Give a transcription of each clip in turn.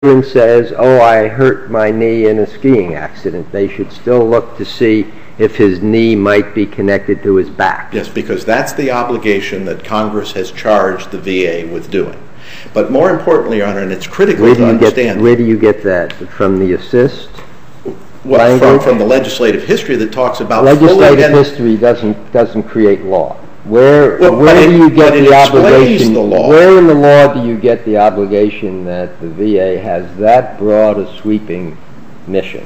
veteran says, oh, I hurt my knee in a skiing accident, they should still look to see if his knee might be connected to his back. Yes, because that's the obligation that Congress has charged the VA with doing. But more importantly, Your Honor, and it's critical to understand... Where do you get that? From the assist? Well, from the legislative history that talks about... Legislative history doesn't create law. Where do you get the obligation? Where in the law do you get the obligation that the VA has that broad a sweeping mission?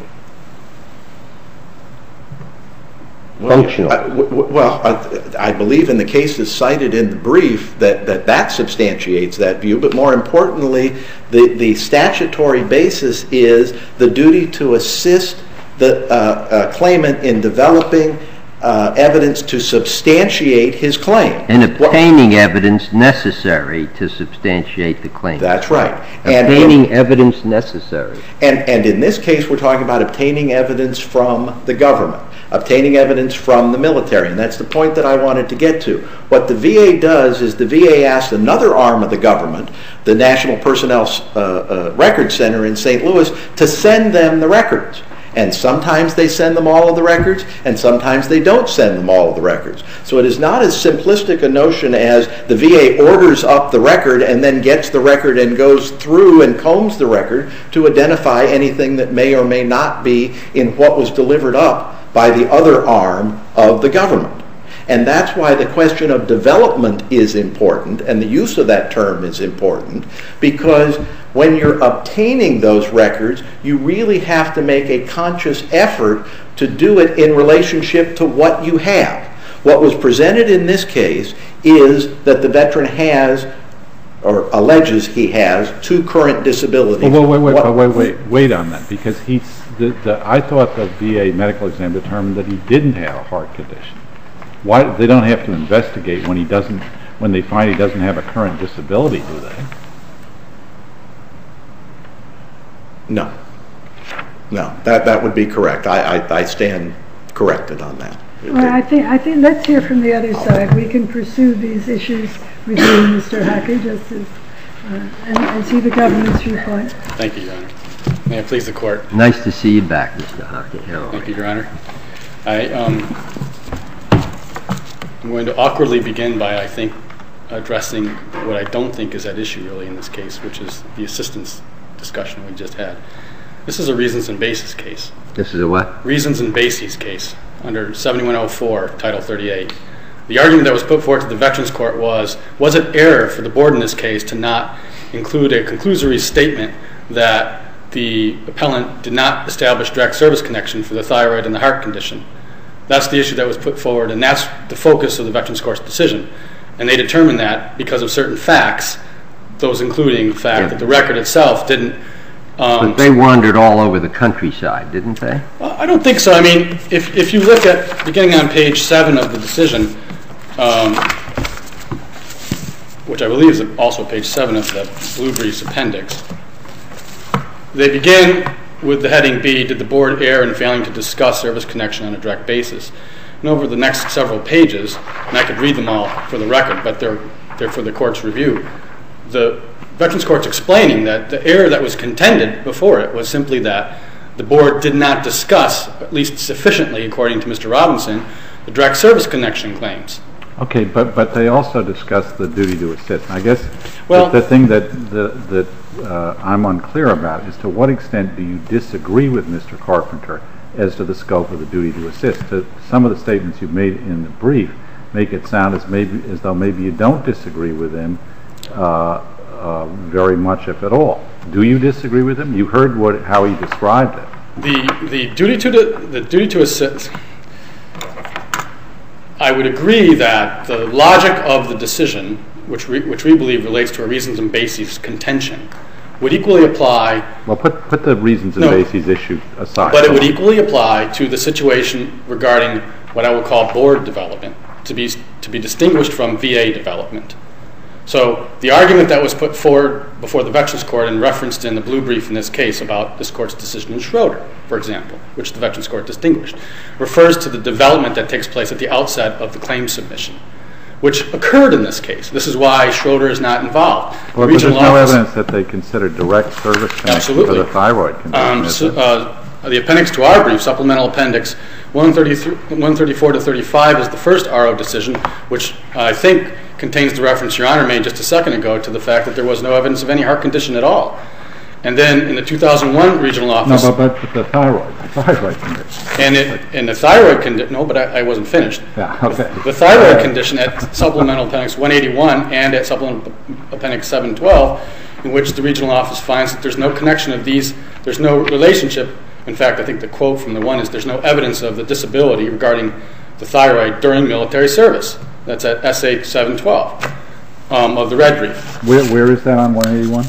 Functional. I believe in the cases cited in the brief that substantiates that view, but more importantly, the statutory basis is the duty to assist the claimant in developing evidence to substantiate his claim. And obtaining evidence necessary to substantiate the claim. That's right. Obtaining evidence necessary. And in this case, we're talking about obtaining evidence from the government, obtaining evidence from the military, and that's the point that I wanted to get to. What the VA does is the VA asks another arm of the government, the National Personnel Records Center in St. Louis, to send them the records. And sometimes they send them all of the records, and sometimes they don't send them all of the records. So it is not as simplistic a notion as the VA orders up the record and then gets the record and goes through and combs the record to identify anything that may or may not be in what was delivered up by the other arm of the government. And that's why the question of development is important, and the use of that term is important, because when you're obtaining those records, you really have to make a conscious effort to do it in relationship to what you have. What was presented in this case is that the veteran has, or alleges he has, 2 current disabilities. Wait on that, because I thought the VA medical exam determined that he didn't have a heart condition. Why they don't have to investigate when they find he doesn't have a current disability, do they? No, that would be correct. I stand corrected on that. Well, I think let's hear from the other side. We can pursue these issues with you, Mr. Hackey, just as, and see the government's viewpoint. Thank you, Your Honor. May it please the Court. Nice to see you back, Mr. Hackey. Thank you, Your Honor. I'm going to awkwardly begin by, I think, addressing what I don't think is at issue really in this case, which is the assistance discussion we just had. This is a reasons and basis case. This is a what? Reasons and basis case under 7104, Title 38. The argument that was put forward to the Veterans Court was it error for the board in this case to not include a conclusory statement that the appellant did not establish direct service connection for the thyroid and the heart condition. That's the issue that was put forward, and that's the focus of the Veterans Court's decision. And they determined that because of certain facts, those including the fact that the record itself didn't... but they wandered all over the countryside, didn't they? I don't think so. I mean, if you look at, beginning on page 7 of the decision, which I believe is also page 7 of the Blue Brief's appendix, they begin with the heading B, did the board err in failing to discuss service connection on a direct basis? And over the next several pages, and I could read them all for the record, but they're for the court's review, the Veterans Court's explaining that the error that was contended before it was simply that the board did not discuss, at least sufficiently according to Mr. Robinson, the direct service connection claims. Okay, but they also discussed the duty to assist. I guess the thing that I'm unclear about is to what extent do you disagree with Mr. Carpenter as to the scope of the duty to assist? Some of the statements you've made in the brief make it sound as though maybe you don't disagree with him very much, if at all. Do you disagree with him? You heard how he described it. The duty to assist. I would agree that the logic of the decision, which we believe relates to a reasons and basis contention, would equally apply... Well, put the reasons and basis issue aside. But it would equally apply to the situation regarding what I would call board development, to be distinguished from VA development. So the argument that was put forward before the Veterans Court and referenced in the Blue Brief in this case about this court's decision in Schroeder, for example, which the Veterans Court distinguished, refers to the development that takes place at the outset of the claim submission. which occurred in this case. This is why Schroeder is not involved. Well, but there's no evidence that they considered direct service connection for the thyroid condition. The appendix to our brief, Supplemental Appendix 134 to 35, is the first RO decision, which I think contains the reference Your Honor made just a second ago to the fact that there was no evidence of any heart condition at all. And then in the 2001 regional office... No, but the thyroid condition. And the thyroid condition... No, but I wasn't finished. Yeah, okay. The thyroid condition at Supplemental Appendix 181 and at Supplemental Appendix 712, in which the regional office finds that there's no connection of these, there's no relationship. In fact, I think the quote from the one is, there's no evidence of the disability regarding the thyroid during military service. That's at SA 712 of the red brief. Where is that on 181?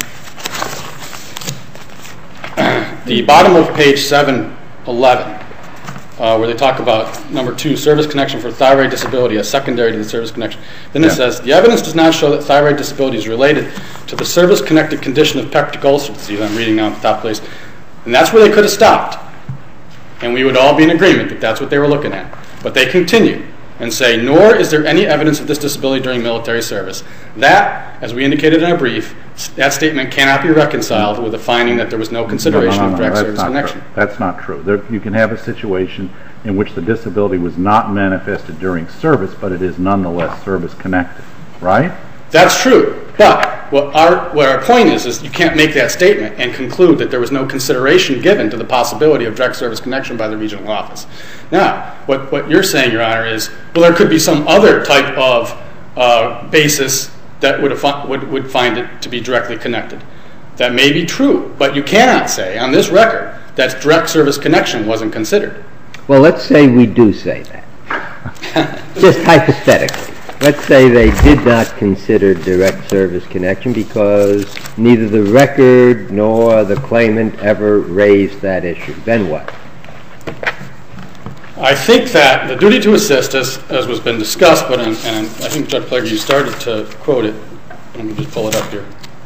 The bottom of page 711, where they talk about number 2, service connection for thyroid disability as secondary to the service connection. Then it says, the evidence does not show that thyroid disability is related to the service-connected condition of peptic ulcer disease. I'm reading now at the top place. And that's where they could have stopped. And we would all be in agreement that that's what they were looking at. But they continue and say, nor is there any evidence of this disability during military service. That, as we indicated in our brief, that statement cannot be reconciled with the finding that there was no consideration of direct service connection. That's not true. You can have a situation in which the disability was not manifested during service, but it is nonetheless service connected, right? That's true. But what our point is you can't make that statement and conclude that there was no consideration given to the possibility of direct service connection by the regional office. Now, what you're saying, Your Honor, is, well, there could be some other type of basis that would find it to be directly connected. That may be true, but you cannot say on this record that direct service connection wasn't considered. Well, let's say we do say that. Just hypothetically. Let's say they did not consider direct service connection because neither the record nor the claimant ever raised that issue. Then what? I think that the duty to assist, as was been discussed, but and I think Judge Plager, you started to quote it. Let me just pull it up here.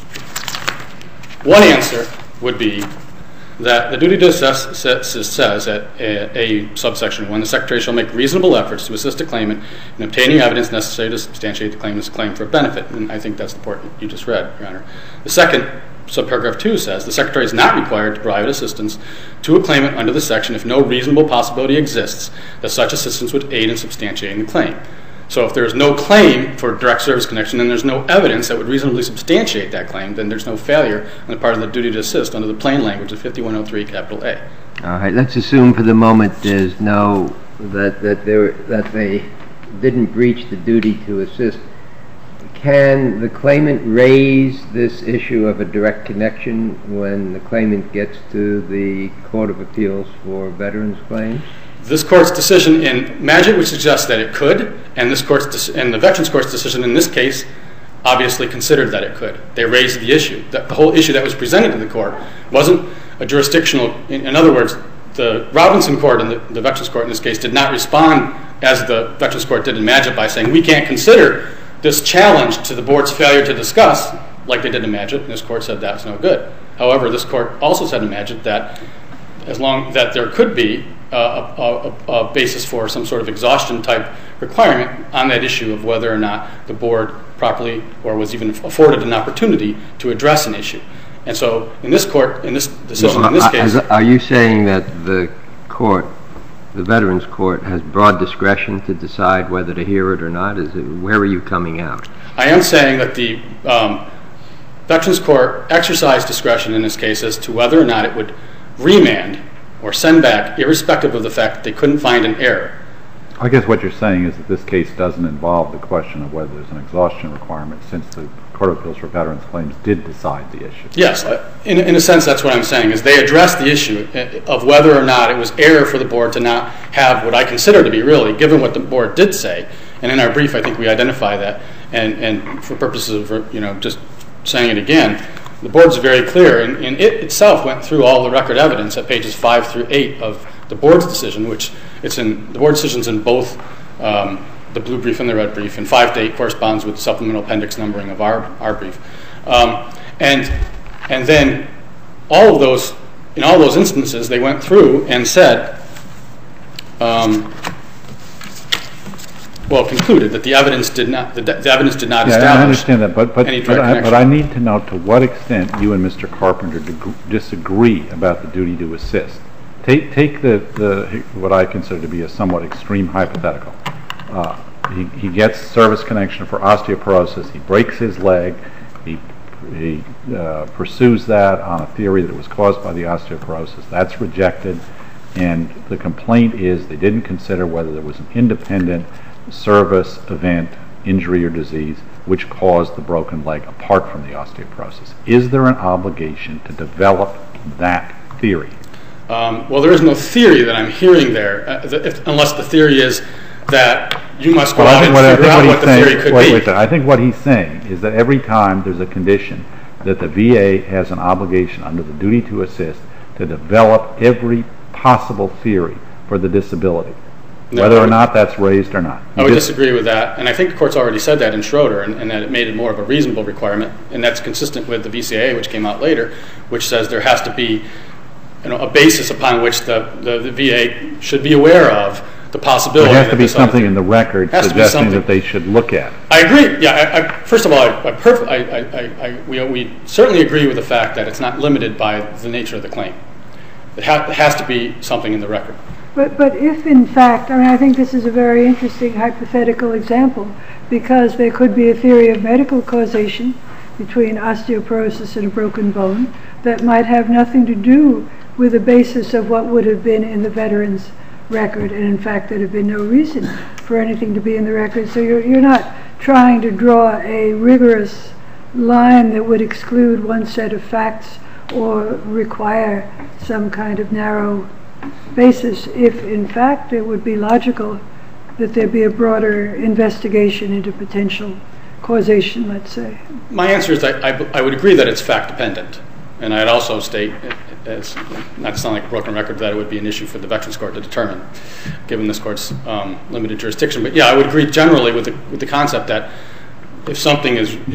One answer would be that the duty to assist says at a subsection 1, the Secretary shall make reasonable efforts to assist a claimant in obtaining evidence necessary to substantiate the claimant's claim for a benefit. And I think that's the part you just read, Your Honor. The second, subparagraph 2 says, the Secretary is not required to provide assistance to a claimant under the section if no reasonable possibility exists that such assistance would aid in substantiating the claim. So if there is no claim for direct service connection and there's no evidence that would reasonably substantiate that claim, then there's no failure on the part of the duty to assist under the plain language of 5103 capital A. All right. Let's assume for the moment there's no that they didn't breach the duty to assist. Can the claimant raise this issue of a direct connection when the claimant gets to the Court of Appeals for Veterans Claims? This Court's decision in Magid would suggest that it could, and the Veterans Court's decision in this case obviously considered that it could. They raised the issue. The whole issue that was presented to the Court wasn't a jurisdictional. In other words, the Robinson Court and the Veterans Court in this case did not respond as the Veterans Court did in Magid by saying we can't consider this challenge to the Board's failure to discuss like they did in Magid, and this Court said that's no good. However, this Court also said in Magid that that there could be a basis for some sort of exhaustion type requirement on that issue of whether or not the Board properly or was even afforded an opportunity to address an issue. And so in this Court, in this decision, in this case... Are you saying that the Court, the Veterans Court, has broad discretion to decide whether to hear it or not? Where are you coming out? I am saying that the Veterans Court exercised discretion in this case as to whether or not it would remand or send back, irrespective of the fact that they couldn't find an error. I guess what you're saying is that this case doesn't involve the question of whether there's an exhaustion requirement since the Court of Appeals for Veterans Claims did decide the issue. Yes, in a sense that's what I'm saying, is they addressed the issue of whether or not it was error for the Board to not have what I consider to be really, given what the Board did say, and in our brief I think we identify that, and for purposes of just saying it again, the Board's very clear, and it itself went through all the record evidence at pages 5 through 8 of the Board's decision, which the Board decision's in both the blue brief and the red brief, and 5 to 8 corresponds with the supplemental appendix numbering of our brief. And then all of those, in all those instances, they went through and said, well, concluded that the evidence did not establish I understand that, any direct connection. But I need to know to what extent you and Mr. Carpenter disagree about the duty to assist. Take the what I consider to be a somewhat extreme hypothetical. He gets service connection for osteoporosis. He breaks his leg. He pursues that on a theory that it was caused by the osteoporosis. That's rejected, and the complaint is they didn't consider whether there was an independent service event, injury or disease, which caused the broken leg apart from the osteoporosis. Is there an obligation to develop that theory? Well, there is no theory that I'm hearing there, unless the theory is that you must go out and figure out what the theory could be. I think what he's saying is that every time there's a condition that the VA has an obligation under the duty to assist to develop every possible theory for the disability, whether or not that's raised or not. I would disagree with that, and I think the Court's already said that in Schroeder, and that it made it more of a reasonable requirement, and that's consistent with the VCAA, which came out later, which says there has to be a basis upon which the VA should be aware of the possibility. There has to be something in the record suggesting that they should look at. I agree. Yeah. First of all, we certainly agree with the fact that it's not limited by the nature of the claim. It has to be something in the record. But if in fact, I think this is a very interesting hypothetical example, because there could be a theory of medical causation between osteoporosis and a broken bone that might have nothing to do with the basis of what would have been in the veteran's record, and in fact there'd have been no reason for anything to be in the record. So you're not trying to draw a rigorous line that would exclude one set of facts or require some kind of narrow basis, if in fact it would be logical that there be a broader investigation into potential causation, let's say. My answer is that I would agree that it's fact-dependent, and I'd also state, as not to sound like a broken record, that it would be an issue for the Veterans Court to determine, given this Court's limited jurisdiction. But yeah, I would agree generally with the concept that if something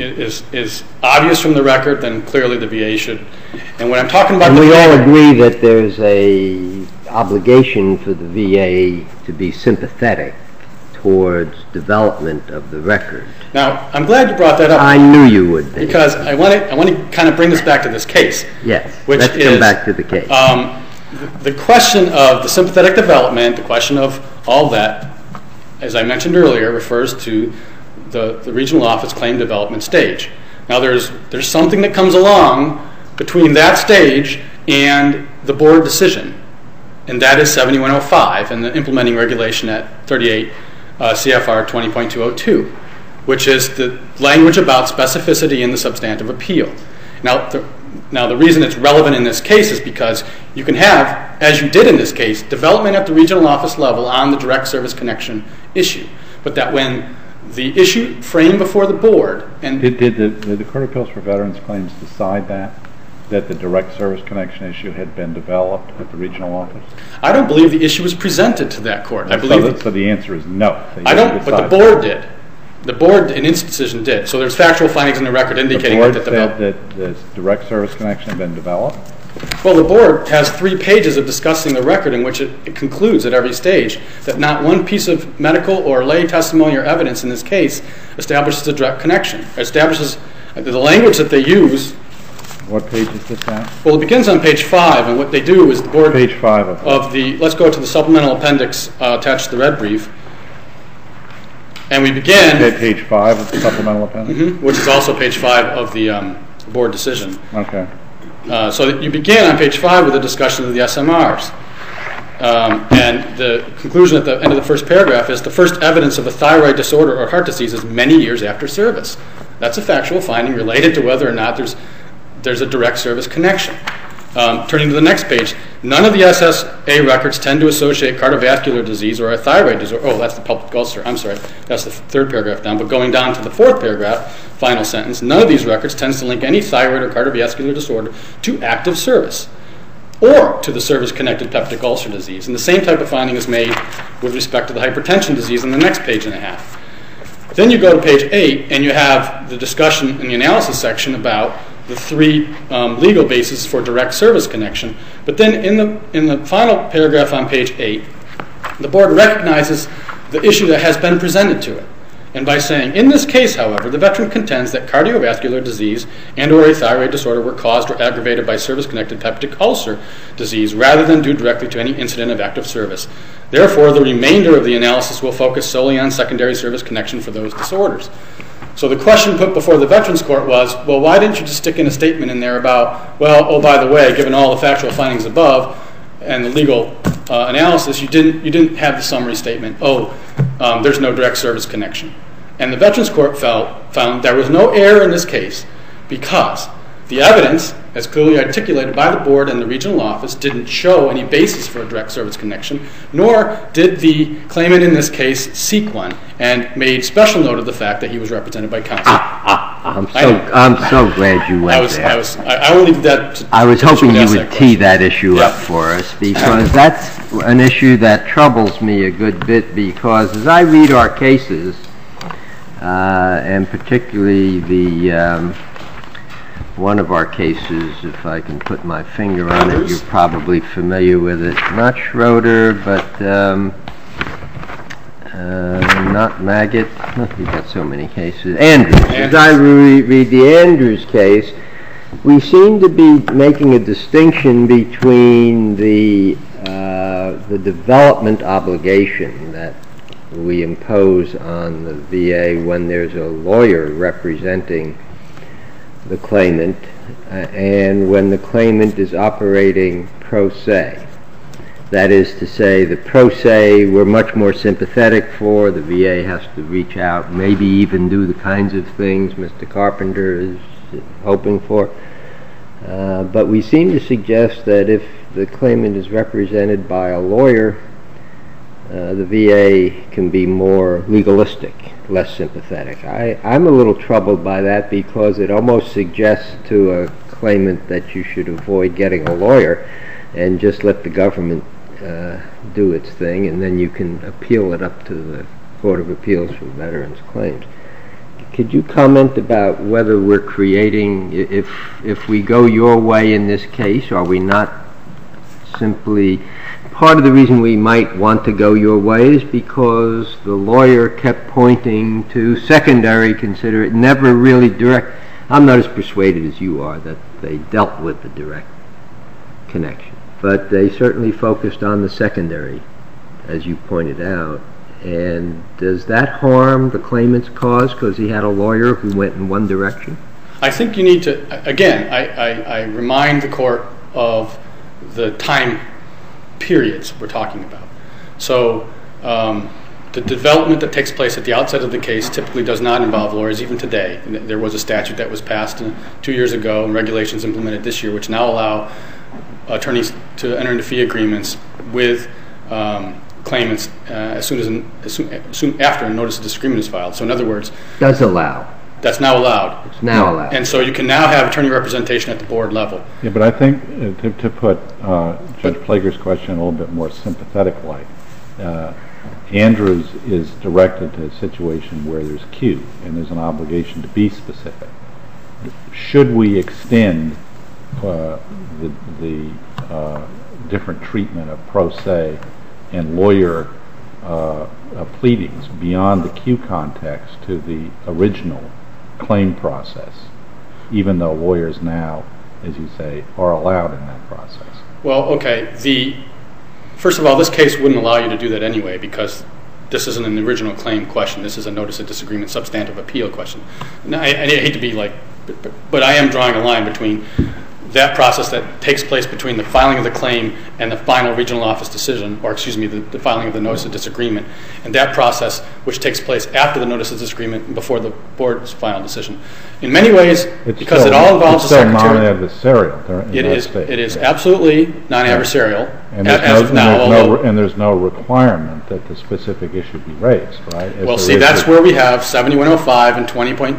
is obvious from the record, then clearly the VA should. And when I'm talking about, and we all agree that there's a obligation for the VA to be sympathetic towards development of the record. Now, I'm glad you brought that up. I knew you would be. Because I want to kind of bring this back to this case. Yes, let's come back to the case. The question of the sympathetic development, the question of all that, as I mentioned earlier, refers to the regional office claim development stage. Now, there's something that comes along between that stage and the board decision, and that is 7105 and the implementing regulation at 38 CFR 20.202, which is the language about specificity in the substantive appeal. Now, the reason it's relevant in this case is because you can have, as you did in this case, development at the regional office level on the direct service connection issue, but that when the issue framed before the board and did the Court of Appeals for Veterans Claims decide that the direct service connection issue had been developed at the regional office? I don't believe the issue was presented to that court. So the answer is no. I don't, but the board did. The board in its decision did. So there's factual findings in the record indicating that the board said that the direct service connection had been developed? Well, the board has 3 pages of discussing the record in which it concludes at every stage that not one piece of medical or lay testimony or evidence in this case establishes a direct connection. Establishes the language that they use. What page is this at? Well, it begins on page 5, and what they do is the board... Page 5 of the... Let's go to the supplemental appendix attached to the red brief. And we begin... Okay, page 5 of the supplemental appendix? Which is also page 5 of the board decision. Okay. So you begin on page 5 with a discussion of the SMRs. And the conclusion at the end of the first paragraph is the first evidence of a thyroid disorder or heart disease is many years after service. That's a factual finding related to whether or not there's a direct service connection. Turning to the next page, none of the SSA records tend to associate cardiovascular disease or a thyroid disorder. Oh, that's the pulpit ulcer. I'm sorry. That's the 3rd paragraph down. But going down to the 4th paragraph, final sentence, none of these records tends to link any thyroid or cardiovascular disorder to active service or to the service-connected peptic ulcer disease. And the same type of finding is made with respect to the hypertension disease in the next page and a half. Then you go to page 8, and you have the discussion in the analysis section about the 3 legal bases for direct service connection. But then in the final paragraph on page 8, the board recognizes the issue that has been presented to it. And by saying, in this case, however, the veteran contends that cardiovascular disease and or a thyroid disorder were caused or aggravated by service-connected peptic ulcer disease rather than due directly to any incident of active service. Therefore, the remainder of the analysis will focus solely on secondary service connection for those disorders. So the question put before the Veterans Court was, well, why didn't you just stick in a statement in there about, well, oh, by the way, given all the factual findings above and the legal analysis, you didn't have the summary statement, there's no direct service connection. And the Veterans Court found there was no error in this case because the evidence, as clearly articulated by the board and the regional office, didn't show any basis for a direct service connection, nor did the claimant in this case seek one, and made special note of the fact that he was represented by counsel. I'm so glad you went there. I only did that. I was hoping you would tee that issue up for us, because that's an issue that troubles me a good bit, because as I read our cases, and particularly the one of our cases, if I can put my finger on it, you're probably familiar with it. Not Schroeder, but not Maggot. We've got so many cases. Andrews. As I read the Andrews case, we seem to be making a distinction between the development obligation that we impose on the VA when there's a lawyer representing the claimant and when the claimant is operating pro se. That is to say, the pro se we're much more sympathetic for. The VA has to reach out, maybe even do the kinds of things Mr. Carpenter is hoping for. But we seem to suggest that if the claimant is represented by a lawyer, the VA can be more legalistic, less sympathetic. I'm a little troubled by that because it almost suggests to a claimant that you should avoid getting a lawyer and just let the government do its thing, and then you can appeal it up to the Court of Appeals for Veterans Claims. Could you comment about whether we're creating, if we go your way in this case, are we not simply... Part of the reason we might want to go your way is because the lawyer kept pointing to secondary consideration, never really direct. I'm not as persuaded as you are that they dealt with the direct connection, but they certainly focused on the secondary, as you pointed out. And does that harm the claimant's cause because he had a lawyer who went in one direction? I think you need to, again, I remind the court of the time periods we're talking about. So the development that takes place at the outset of the case typically does not involve lawyers, even today. There was a statute that was passed 2 years ago and regulations implemented this year which now allow attorneys to enter into fee agreements with claimants as soon after a notice of disagreement is filed. So in other words... Does allow. That's now allowed. It's now allowed. And so you can now have attorney representation at the board level. Yeah, but I think to put Judge Plager's question a little bit more sympathetic-like, Andrews is directed to a situation where there's Q and there's an obligation to be specific. Should we extend the different treatment of pro se and lawyer pleadings beyond the Q context to the original claim process, even though lawyers now, as you say, are allowed in that process? Well, okay. First of all, this case wouldn't allow you to do that anyway because this isn't an original claim question. This is a notice of disagreement substantive appeal question. Now, I hate to be like, but I am drawing a line between that process that takes place between the filing of the claim and the final regional office decision, or excuse me, the filing of the notice of disagreement, and that process which takes place after the notice of disagreement and before the board's final decision. In many ways, because it all involves the secretary... It's still non-adversarial. It is absolutely non-adversarial. And there's no requirement that the specific issue be raised, right? Well, see, that's where we have 7105 and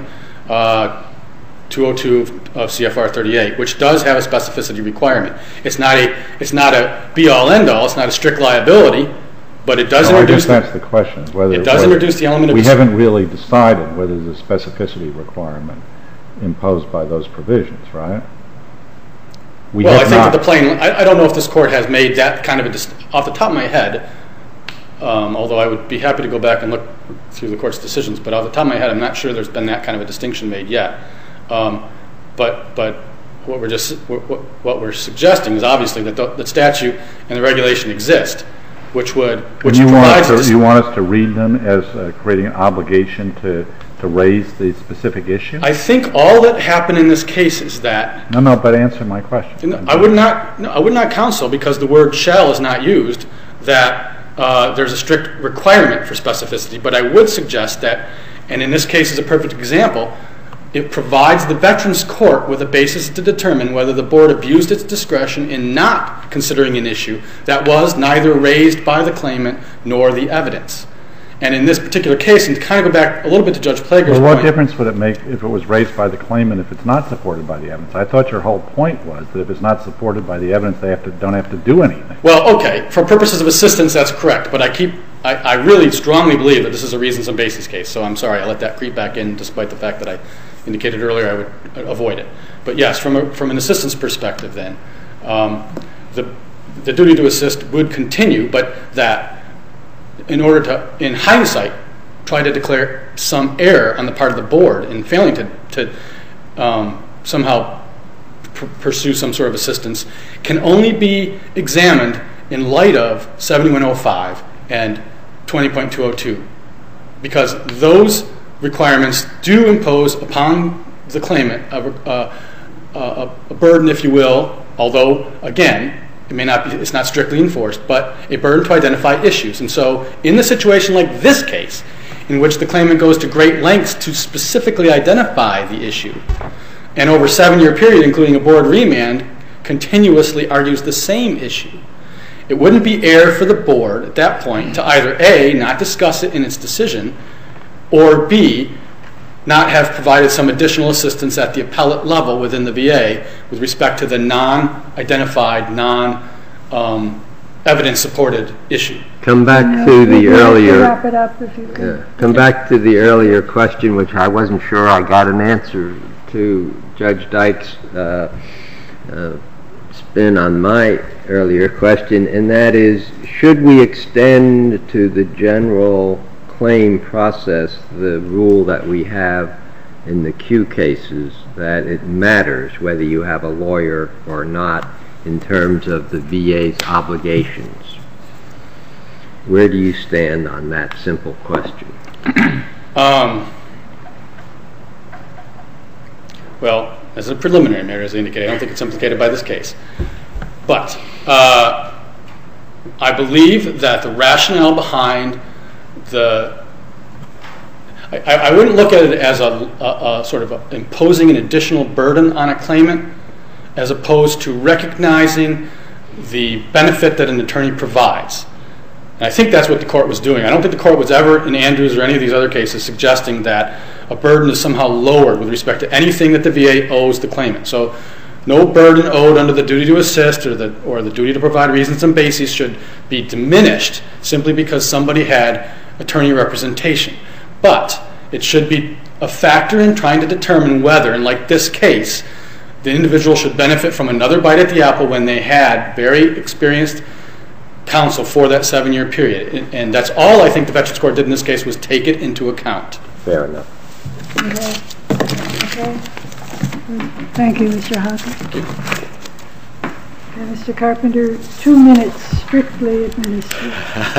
20.202 of CFR 38, which does have a specificity requirement. It's not a be-all, end-all. It's not a strict liability, but it does introduce... I guess that's the question. It does introduce the element of... We haven't really decided whether there's a specificity requirement imposed by those provisions, right? I think that I don't know if this court has made that kind of off the top of my head, although I would be happy to go back and look through the Court's decisions. But off the top of my head, I'm not sure there's been that kind of a distinction made yet. But what we're suggesting is obviously that the statute and the regulation exist, which provides. You want us to read them as creating an obligation to raise the specific issue? I think all that happened in this case is that. No, but answer my question. I would not counsel, because the word "shall" is not used, that there's a strict requirement for specificity. But I would suggest that, and in this case is a perfect example, it provides the Veterans Court with a basis to determine whether the board abused its discretion in not considering an issue that was neither raised by the claimant nor the evidence. And in this particular case, and to kind of go back a little bit to Judge Plager's point. Well, what difference would it make if it was raised by the claimant if it's not supported by the evidence? I thought your whole point was that if it's not supported by the evidence, they don't have to do anything. Well, okay, for purposes of assistance, that's correct. But I really strongly believe that this is a reasons and basis case. So I'm sorry, I let that creep back in, despite the fact that I indicated earlier I would avoid it. But yes, from an assistance perspective, then the duty to assist would continue, but that in order to, in hindsight, try to declare some error on the part of the board in failing to somehow pursue some sort of assistance can only be examined in light of 7105 and 20.202, because those requirements do impose upon the claimant a burden, if you will, although, again, it's not strictly enforced, but a burden to identify issues. And so in a situation like this case, in which the claimant goes to great lengths to specifically identify the issue, and over a 7-year period, including a board remand, continuously argues the same issue, it wouldn't be error for the board at that point to either A, not discuss it in its decision, or B, not have provided some additional assistance at the appellate level within the VA with respect to the non-identified, non-evidence-supported issue. Come back to the earlier. Wrap it up if you can. Come back to the earlier question, which I wasn't sure I got an answer to. Judge Dyke's spin on my earlier question, and that is, should we extend to the general claim process the rule that we have in the Q cases, that it matters whether you have a lawyer or not in terms of the VA's obligations? Where do you stand on that simple question? Well, as a preliminary matter, as I indicated, I don't think it's implicated by this case. But I believe that the rationale behind I wouldn't look at it as a sort of imposing an additional burden on a claimant, as opposed to recognizing the benefit that an attorney provides. And I think that's what the court was doing. I don't think the court was ever, in Andrews or any of these other cases, suggesting that a burden is somehow lowered with respect to anything that the VA owes the claimant. So no burden owed under the duty to assist or the duty to provide reasons and bases should be diminished simply because somebody had attorney representation. But it should be a factor in trying to determine whether, in like this case, the individual should benefit from another bite at the apple when they had very experienced counsel for that 7-year period. And that's all I think the Veterans Court did in this case, was take it into account. Fair enough. Okay. Thank you, Mr. Hawkins. Mr. Carpenter, 2 minutes strictly administered.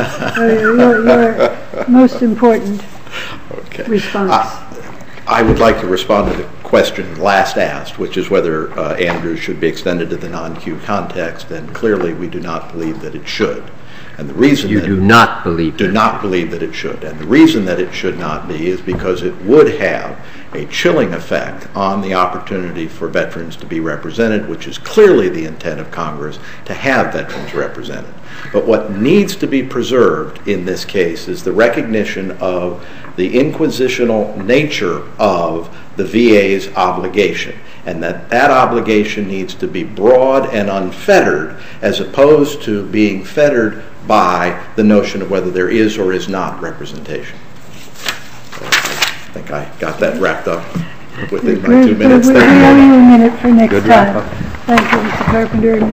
Your most important response. I would like to respond to the question last asked, which is whether Andrews should be extended to the non-Q context, and clearly we do not believe that it should. And the reason do not believe that it should. And the reason that it should not be is because it would have a chilling effect on the opportunity for veterans to be represented, which is clearly the intent of Congress, to have veterans represented. But what needs to be preserved in this case is the recognition of the inquisitional nature of the VA's obligation, and that obligation needs to be broad and unfettered, as opposed to being fettered by the notion of whether there is or is not representation. I think I got that wrapped up within my 2 minutes. We'll give you a minute for next time. Thank you, Mr. Carpenter.